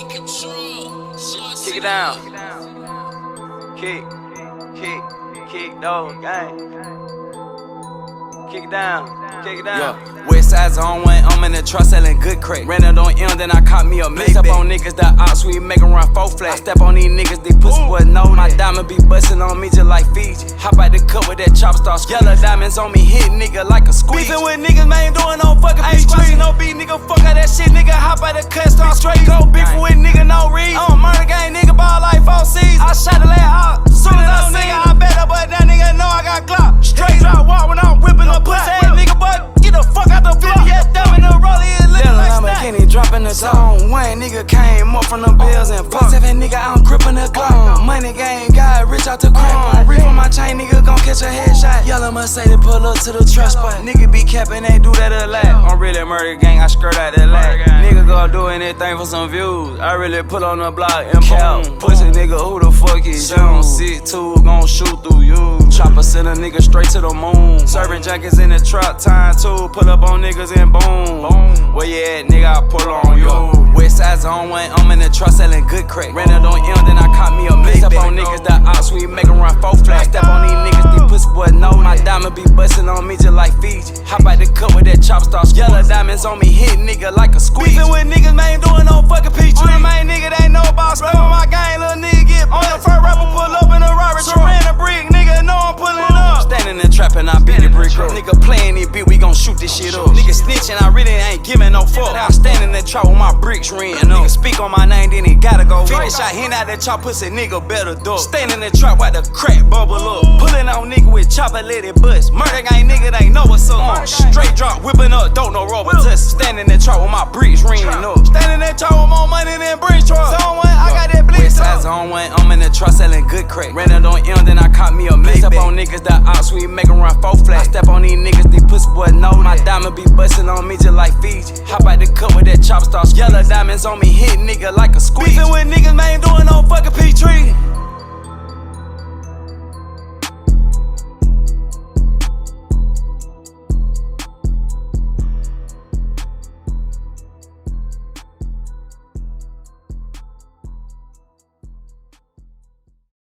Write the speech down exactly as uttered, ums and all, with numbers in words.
Kick it down. Kick, kick, kick, dog, gang. Kick it down, kick it down. Yeah. West side zone when I'm in the truck selling good crack. Ran it on M, then I caught me a mix up on niggas that ops, we make 'em run four flat. I step on these niggas, they pussy boy know. My diamond be bustin' on me just like Fiji. Hop out the cup with that chop star. Yellow diamonds on me, hit nigga like a squeeze. Beefin' with niggas, man, doing no fucking beef. Ain't no beat, nigga, fuck out that shit, nigga. Hop out the cut, start straight go. Beefin' with nigga, no read. I'm a murder gang, nigga, ball like four C's. I shot the last out, soon as I see I bet up, but that nigga know I got clout. Straight drop walk when I'm whipping a pussy ass nigga, but get the fuck out the block. Yeah, dumb in the roller, it look like Lamborghini dropping the zone. One nigga came up from the bills and fuck seven nigga, I'm gripping the Glock. Money game, got rich out the crap. Reef on my chain, nigga gon' catch a headshot. Yellow Mercedes pull up to the truck spot. Nigga be capping, they do that a lot. I'm really murder gang, I skirt out that lat. Nigga go do anything for some views. I really put on the block and boom. Pussy nigga, who the fuck is you? Sit two, gon' shoot through you. Chopper send a nigga straight to the moon. Serving jackets in the trap time too. Pull up on niggas and boom. Where you at, nigga? I pull on you. West side zone when I'm in the truck selling good crack. Ran it on M, then I caught me a mix up on niggas that ops, we make 'em run four flat. Step on these niggas, these pussy boy know. My diamond be bustin' on me just like Fiji. Hop out the cup with that chop star. Yellow diamonds on me, hit nigga like a squeeze. Beefin' with niggas, man, doing no fucking peach. On the main nigga, they know about spell on my gang, little nigga get on the first rapper, pull up in a robbery. Ran a brick, nigga, know I'm pulling up. Standing in the trap and I beat the brick up. Nigga playin' this beat, we gon' shoot this shit up. Nigga snitchin', I really ain't giving no fuck. I stand in the trap with my bricks ring. Nigga speak on my name, then he gotta go. Finish shot, hit out that chop, pussy nigga better duck. Stand in the trap while the crack bubble up. Pullin' on nigga with chopper, let it bust. Murder gang nigga, they know what's up. Uh, straight drop, whippin' up, don't know rubber touch. Stand in the trap with my bricks ring up. Stand in that trap with more money than bridge truck. Zone one, I got that blitz. West side zone one, I'm in the truck selling good crack. Ran it on M, then I caught me a mix up on niggas that ops, we make 'em run four flat. I step on these niggas, these pussy boy know. My diamond be bustin' on me just like Fiji. Hop out the cup with that chop star. Yellow diamonds on me, hit nigga like a squeeze. Beefin' with niggas, man, doing no fucking P tree.